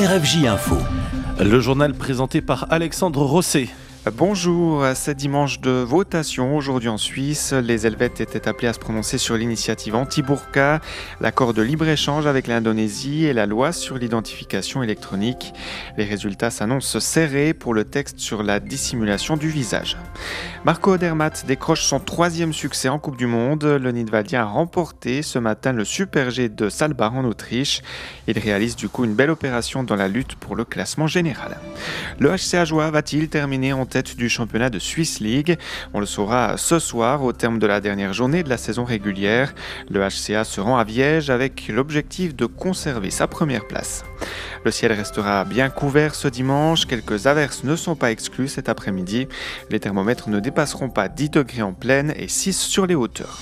RFJ Info. Le journal présenté par Alexandre Rosset. Bonjour, c'est dimanche de votation. Aujourd'hui en Suisse, les Helvètes étaient appelés à se prononcer sur l'initiative anti-burqa, l'accord de libre-échange avec l'Indonésie et la loi sur l'identification électronique. Les résultats s'annoncent serrés pour le texte sur la dissimulation du visage. Marco Odermatt décroche son 3e succès en Coupe du Monde. Le Nidwaldien a remporté ce matin le Super G de Saalbach en Autriche. Il réalise du coup une belle opération dans la lutte pour le classement général. Le HC Ajoie va-t-il terminer en tête du championnat de Swiss League? On le saura ce soir au terme de la dernière journée de la saison régulière. Le HCA se rend à Viège avec l'objectif de conserver sa première place. Le ciel restera bien couvert ce dimanche. Quelques averses ne sont pas exclues cet après-midi. Les thermomètres ne dépasseront pas 10 degrés en plaine et 6 sur les hauteurs.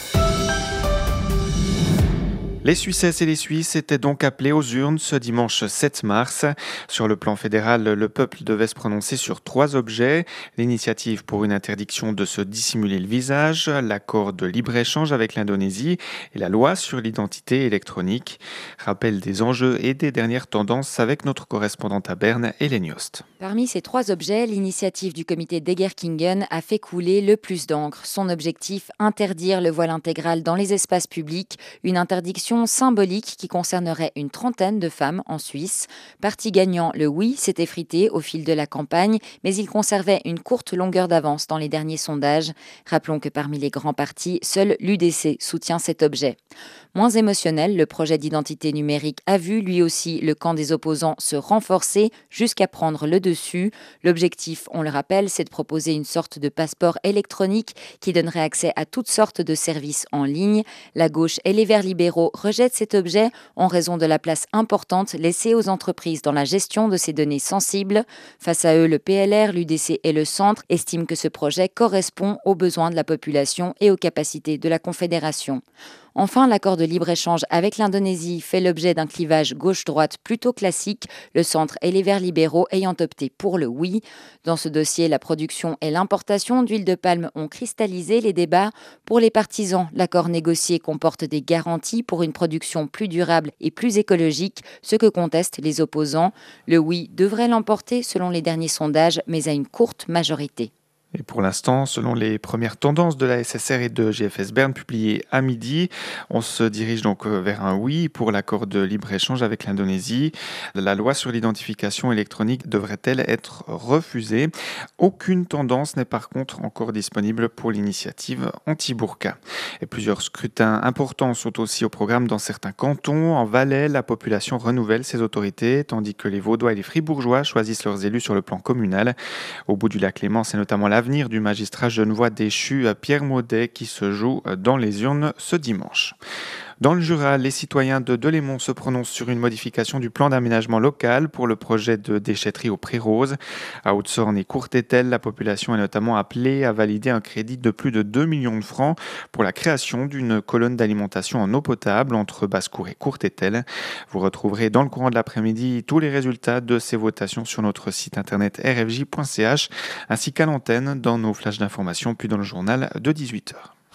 Les Suissesses et les Suisses étaient donc appelés aux urnes ce dimanche 7 mars. Sur le plan fédéral, le peuple devait se prononcer sur 3 objets. L'initiative pour une interdiction de se dissimuler le visage, l'accord de libre-échange avec l'Indonésie et la loi sur l'identité électronique. Rappel des enjeux et des dernières tendances avec notre correspondante à Berne, Hélène Yost. Parmi ces 3 objets, l'initiative du comité d'Egerkingen a fait couler le plus d'encre. Son objectif, interdire le voile intégral dans les espaces publics, une interdiction symbolique qui concernerait une trentaine de femmes en Suisse. Parti gagnant, le oui s'est effrité au fil de la campagne, mais il conservait une courte longueur d'avance dans les derniers sondages. Rappelons que parmi les grands partis, seul l'UDC soutient cet objet. Moins émotionnel, le projet d'identité numérique a vu lui aussi le camp des opposants se renforcer jusqu'à prendre le dessus. L'objectif, on le rappelle, c'est de proposer une sorte de passeport électronique qui donnerait accès à toutes sortes de services en ligne. La gauche et les Verts libéraux rejettent cet objet en raison de la place importante laissée aux entreprises dans la gestion de ces données sensibles. Face à eux, le PLR, l'UDC et le Centre estiment que ce projet correspond aux besoins de la population et aux capacités de la Confédération. Enfin, l'accord de libre-échange avec l'Indonésie fait l'objet d'un clivage gauche-droite plutôt classique, le centre et les Verts libéraux ayant opté pour le oui. Dans ce dossier, la production et l'importation d'huile de palme ont cristallisé les débats. Pour les partisans, l'accord négocié comporte des garanties pour une production plus durable et plus écologique, ce que contestent les opposants. Le oui devrait l'emporter selon les derniers sondages, mais à une courte majorité. Et pour l'instant, selon les premières tendances de la SSR et de GFS Berne publiées à midi, on se dirige donc vers un oui pour l'accord de libre-échange avec l'Indonésie. La loi sur l'identification électronique devrait-elle être refusée? Aucune tendance n'est par contre encore disponible pour l'initiative anti-burqa. Et plusieurs scrutins importants sont aussi au programme dans certains cantons. En Valais, la population renouvelle ses autorités, tandis que les Vaudois et les Fribourgeois choisissent leurs élus sur le plan communal. Au bout du lac Léman, c'est notamment l'avenir du magistrat genevois déchu Pierre Maudet qui se joue dans les urnes ce dimanche. Dans le Jura, les citoyens de Delémont se prononcent sur une modification du plan d'aménagement local pour le projet de déchetterie au Pré-Rose. À Haute-Sorne et Courtétel, la population est notamment appelée à valider un crédit de plus de 2 millions de francs pour la création d'une colonne d'alimentation en eau potable entre Basse-Cour et Courtétel. Vous retrouverez dans le courant de l'après-midi tous les résultats de ces votations sur notre site internet rfj.ch ainsi qu'à l'antenne dans nos flashs d'information puis dans le journal de 18h.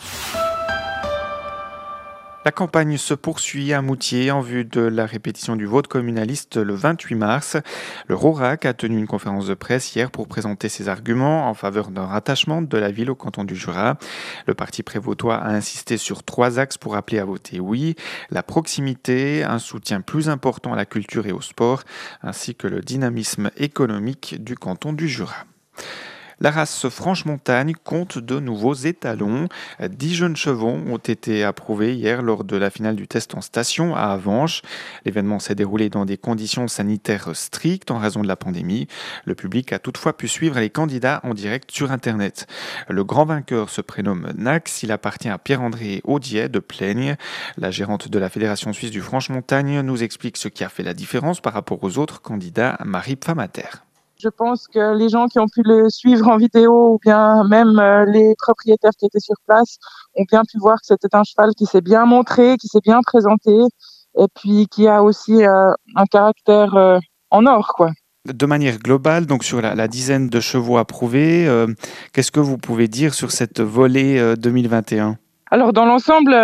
La campagne se poursuit à Moutier en vue de la répétition du vote communaliste le 28 mars. Le RORAC a tenu une conférence de presse hier pour présenter ses arguments en faveur d'un rattachement de la ville au canton du Jura. Le parti prévôtois a insisté sur 3 axes pour appeler à voter oui. La proximité, un soutien plus important à la culture et au sport, ainsi que le dynamisme économique du canton du Jura. La race Franche-Montagne compte de nouveaux étalons. 10 jeunes chevaux ont été approuvés hier lors de la finale du test en station à Avenches. L'événement s'est déroulé dans des conditions sanitaires strictes en raison de la pandémie. Le public a toutefois pu suivre les candidats en direct sur Internet. Le grand vainqueur se prénomme Nax. Il appartient à Pierre-André Audier de Plaigne. La gérante de la Fédération suisse du Franche-Montagne nous explique ce qui a fait la différence par rapport aux autres candidats, Marie Pfamater. Je pense que les gens qui ont pu le suivre en vidéo ou bien même les propriétaires qui étaient sur place ont bien pu voir que c'était un cheval qui s'est bien montré, qui s'est bien présenté et puis qui a aussi un caractère en or, quoi. De manière globale, donc sur la dizaine de chevaux approuvés, qu'est-ce que vous pouvez dire sur cette volée 2021 ? Alors dans l'ensemble,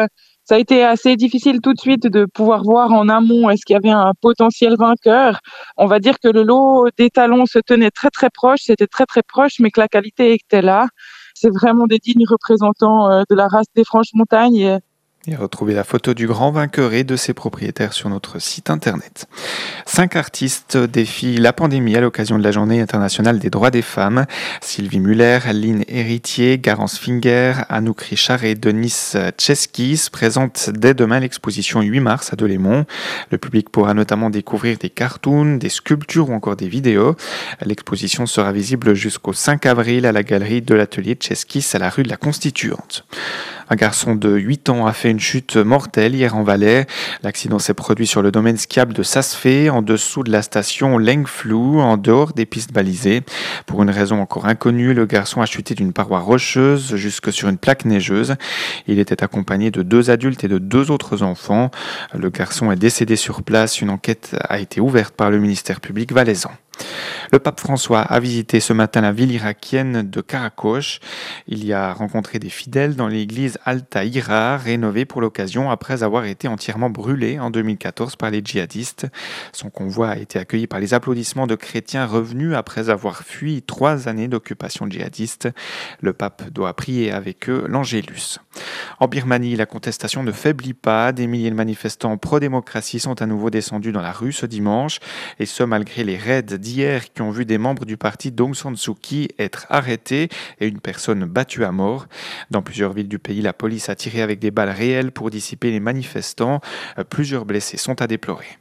Ça a été assez difficile tout de suite de pouvoir voir en amont est-ce qu'il y avait un potentiel vainqueur. On va dire que le lot des talons se tenait très très proche, c'était très très proche, mais que la qualité était là. C'est vraiment des dignes représentants de la race des Franches-Montagnes. Et retrouvez la photo du grand vainqueur et de ses propriétaires sur notre site internet. 5 artistes défient la pandémie à l'occasion de la Journée internationale des droits des femmes. Sylvie Muller, Lynn Héritier, Garance Finger, Anouk Richard et Denis Tcheskis présentent dès demain l'exposition 8 mars à Delémont. Le public pourra notamment découvrir des cartoons, des sculptures ou encore des vidéos. L'exposition sera visible jusqu'au 5 avril à la galerie de l'atelier Tcheskis à la rue de la Constituante. Un garçon de 8 ans a fait une chute mortelle hier en Valais. L'accident s'est produit sur le domaine skiable de Sasfé, en dessous de la station Lengflou, en dehors des pistes balisées. Pour une raison encore inconnue, le garçon a chuté d'une paroi rocheuse jusque sur une plaque neigeuse. Il était accompagné de 2 adultes et de 2 autres enfants. Le garçon est décédé sur place. Une enquête a été ouverte par le ministère public valaisan. Le pape François a visité ce matin la ville irakienne de Karakosh. Il y a rencontré des fidèles dans l'église Al-Tahira, rénovée pour l'occasion après avoir été entièrement brûlée en 2014 par les djihadistes. Son convoi a été accueilli par les applaudissements de chrétiens revenus après avoir fui 3 années d'occupation djihadiste. Le pape doit prier avec eux l'Angélus. En Birmanie, la contestation ne faiblit pas. Des milliers de manifestants pro-démocratie sont à nouveau descendus dans la rue ce dimanche, et ce malgré les raids d'hier qui ont vu des membres du parti d'Aung San Suu Kyi être arrêtés et une personne battue à mort. Dans plusieurs villes du pays, la police a tiré avec des balles réelles pour dissiper les manifestants. Plusieurs blessés sont à déplorer.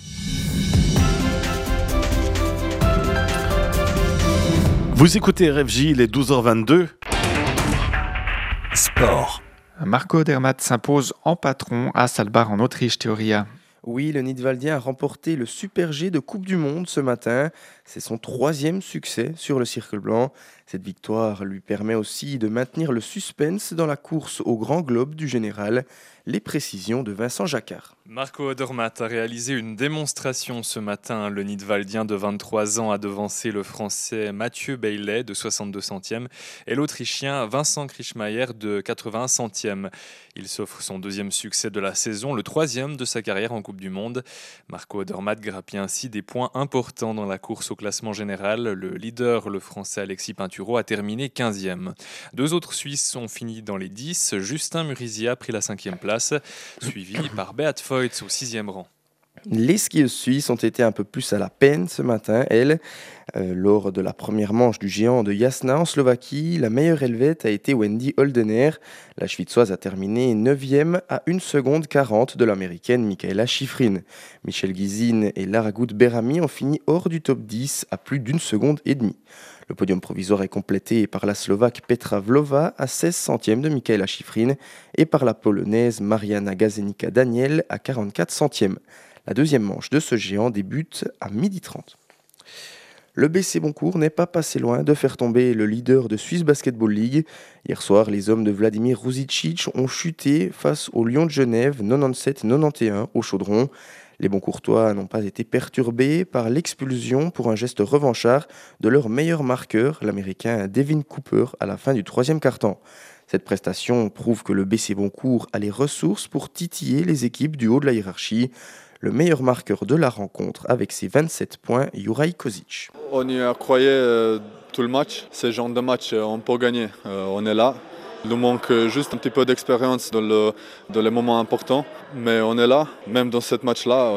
Vous écoutez RFJ, il est 12h22. Sport. Marco Odermatt s'impose en patron à Saalbach en Autriche, Théoria. Oui, le Nidwaldien a remporté le Super G de Coupe du Monde ce matin. C'est son 3e succès sur le circle blanc. Cette victoire lui permet aussi de maintenir le suspense dans la course au Grand Globe du Général. Les précisions de Vincent Jacquard. Marco Odermatt a réalisé une démonstration ce matin. Le Nidwaldien de 23 ans a devancé le Français Mathieu Bailey de 62 centièmes et l'Autrichien Vincent Krischmaier de 81 centièmes. Il s'offre son 2e succès de la saison, le 3e de sa carrière en Coupe du Monde. Marco Odermatt grappille ainsi des points importants dans la course au classement général. Le leader, le Français Alexis Pinturo, a terminé 15e. 2 autres Suisses ont fini dans les 10. Justin Murisia a pris la 5e place, suivi par Beat Feutz au 6e rang. Les skieuses suisses ont été un peu plus à la peine ce matin, lors de la première manche du géant de Jasna en Slovaquie. La meilleure helvète a été Wendy Holdener. La Schwitzoise a terminé 9e à 1 seconde 40 de l'américaine Michaela Schifrin. Michel Guizine et Lara Gut-Berami ont fini hors du top 10 à plus d'1 seconde et demie. Le podium provisoire est complété par la Slovaque Petra Vlova à 16 centièmes de Michaela Schifrin et par la Polonaise Mariana Gazenica-Daniel à 44 centièmes. La 2e manche de ce géant débute à 12h30. Le BC Boncourt n'est pas passé loin de faire tomber le leader de Swiss Basketball League. Hier soir, les hommes de Vladimir Ruzicic ont chuté face au Lion de Genève 97-91 au Chaudron. Les Boncourtois n'ont pas été perturbés par l'expulsion pour un geste revanchard de leur meilleur marqueur, l'américain Devin Cooper, à la fin du 3e quart-temps. Cette prestation prouve que le BC Boncourt a les ressources pour titiller les équipes du haut de la hiérarchie. Le meilleur marqueur de la rencontre avec ses 27 points, Juraj Kozic. On y a croyé tout le match. Ce genre de match, on peut gagner. On est là. Il nous manque juste un petit peu d'expérience dans les moments importants. Mais on est là. Même dans ce match-là,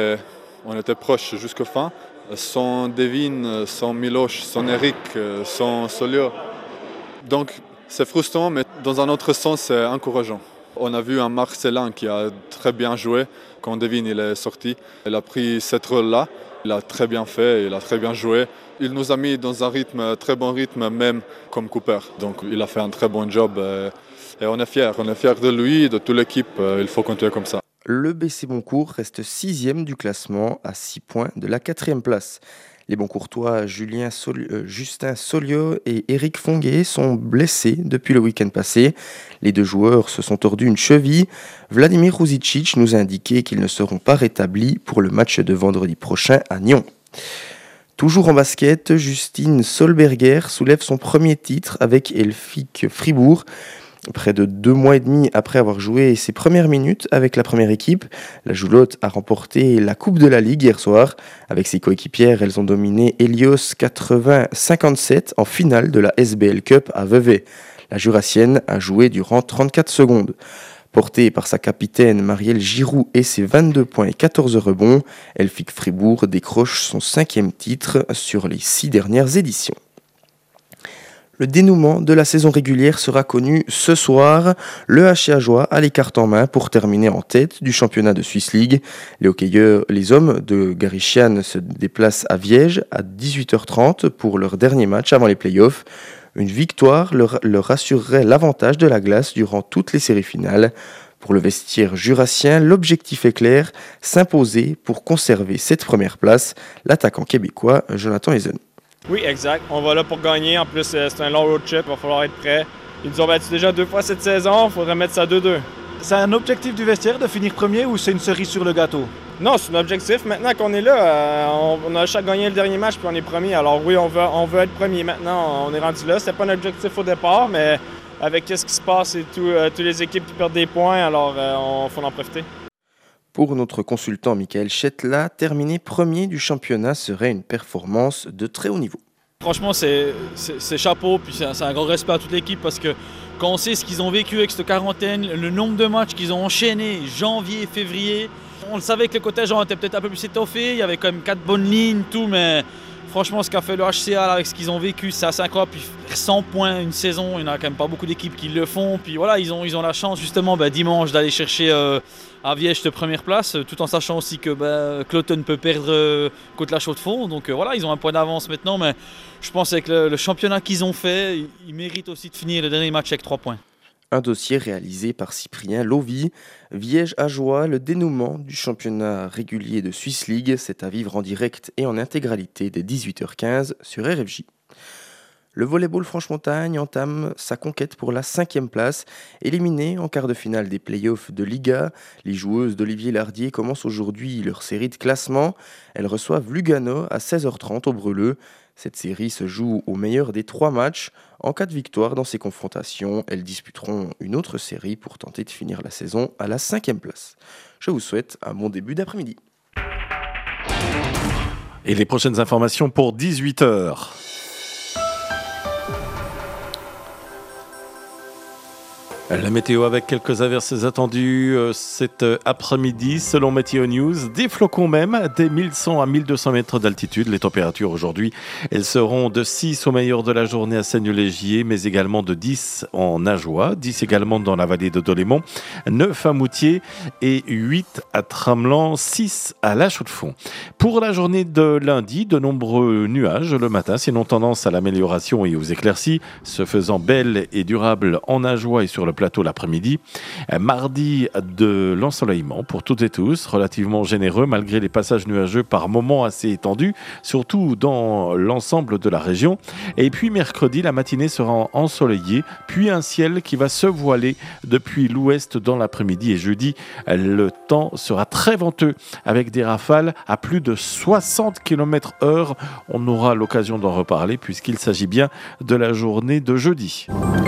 on était proche jusqu'à la fin. Sans Devin, sans Miloš, sans Eric, sans Solio. Donc c'est frustrant, mais dans un autre sens, c'est encourageant. On a vu un Marcelin qui a très bien joué quand Devin il est sorti. Il a pris cette rôle-là. Il a très bien fait, il a très bien joué. Il nous a mis dans un très bon rythme, même comme Cooper. Donc il a fait un très bon job et on est fiers. On est fiers de lui, de toute l'équipe. Il faut continuer comme ça. Le BC Boncourt reste 6e du classement à 6 points de la 4e place. Les Boncourtois Justin Solio et Eric Fonguet sont blessés depuis le week-end passé. Les 2 joueurs se sont tordus une cheville. Vladimir Ruzicic nous a indiqué qu'ils ne seront pas rétablis pour le match de vendredi prochain à Nyon. Toujours en basket, Justine Solberger soulève son premier titre avec Elfique Fribourg. Près de 2 mois et demi après avoir joué ses premières minutes avec la première équipe, la Joulotte a remporté la Coupe de la Ligue hier soir. Avec ses coéquipières, elles ont dominé Helios 80-57 en finale de la SBL Cup à Vevey. La Jurassienne a joué durant 34 secondes. Portée par sa capitaine Marielle Giroux et ses 22 points et 14 rebonds, Elfic Fribourg décroche son 5e titre sur les 6 dernières éditions. Le dénouement de la saison régulière sera connu ce soir. Le HC Ajoie a les cartes en main pour terminer en tête du championnat de Swiss League. Les hockeyeurs, les hommes de Garichian se déplacent à Viège à 18h30 pour leur dernier match avant les playoffs. Une victoire leur assurerait l'avantage de la glace durant toutes les séries finales. Pour le vestiaire jurassien, l'objectif est clair, s'imposer pour conserver cette première place. L'attaquant québécois Jonathan Hazen. Oui, exact. On va là pour gagner. En plus, c'est un long road trip. Il va falloir être prêt. Ils nous ont battus déjà 2 fois cette saison. Il faudrait mettre ça 2-2. C'est un objectif du vestiaire de finir premier ou c'est une cerise sur le gâteau? Non, c'est un objectif. Maintenant qu'on est là, on a chaque gagné le dernier match puis on est premier. Alors oui, on veut être premier maintenant. On est rendu là. C'était pas un objectif au départ, mais avec ce qui se passe et toutes les équipes qui perdent des points, alors il faut en profiter. Pour notre consultant Michael Chetla, terminer premier du championnat serait une performance de très haut niveau. Franchement, c'est chapeau, puis c'est un grand respect à toute l'équipe parce que quand on sait ce qu'ils ont vécu avec cette quarantaine, le nombre de matchs qu'ils ont enchaînés, janvier, février, on le savait que le côté était peut-être un peu plus étoffé, il y avait quand même 4 bonnes lignes, tout, mais franchement, ce qu'a fait le HCA là, avec ce qu'ils ont vécu, c'est assez incroyable. Puis 100 points une saison, il n'y en a quand même pas beaucoup d'équipes qui le font. Puis voilà, ils ont la chance justement dimanche d'aller chercher à Viège cette première place, tout en sachant aussi que Cloton peut perdre contre la Chaux-de-Fonds. Donc voilà, ils ont un point d'avance maintenant, mais je pense qu'avec le championnat qu'ils ont fait, ils méritent aussi de finir le dernier match avec 3 points. Un dossier réalisé par Cyprien Lovy. Viège-Ajoie, le dénouement du championnat régulier de Swiss League, c'est à vivre en direct et en intégralité dès 18h15 sur RFJ. Le volleyball Franche-Montagne entame sa conquête pour la 5e place. Éliminées en quart de finale des playoffs de Liga, les joueuses d'Olivier Lardier commencent aujourd'hui leur série de classement. Elles reçoivent Lugano à 16h30 au Breleux. Cette série se joue au meilleur des 3 matchs. En cas de victoire dans ces confrontations, elles disputeront une autre série pour tenter de finir la saison à la 5e place. Je vous souhaite un bon début d'après-midi. Et les prochaines informations pour 18h. La météo avec quelques averses attendues cet après-midi selon Météo News. Des flocons même, des 1100 à 1200 mètres d'altitude. Les températures aujourd'hui, elles seront de 6 au meilleur de la journée à Seigneur-Légier, mais également de 10 en Ajoie, 10 également dans la vallée de Dolémont, 9 à Moutier et 8 à Tramelan, 6 à La Chaux-de-Fonds. Pour la journée de lundi, de nombreux nuages le matin, sinon tendance à l'amélioration et aux éclaircies, se faisant belles et durables en Ajoie et sur le plateau l'après-midi. Mardi, de l'ensoleillement pour toutes et tous, relativement généreux malgré les passages nuageux par moments assez étendus, surtout dans l'ensemble de la région. Et puis mercredi, la matinée sera ensoleillée, puis un ciel qui va se voiler depuis l'ouest dans l'après-midi. Et jeudi, le temps sera très venteux avec des rafales à plus de 60 km/h. On aura l'occasion d'en reparler puisqu'il s'agit bien de la journée de jeudi.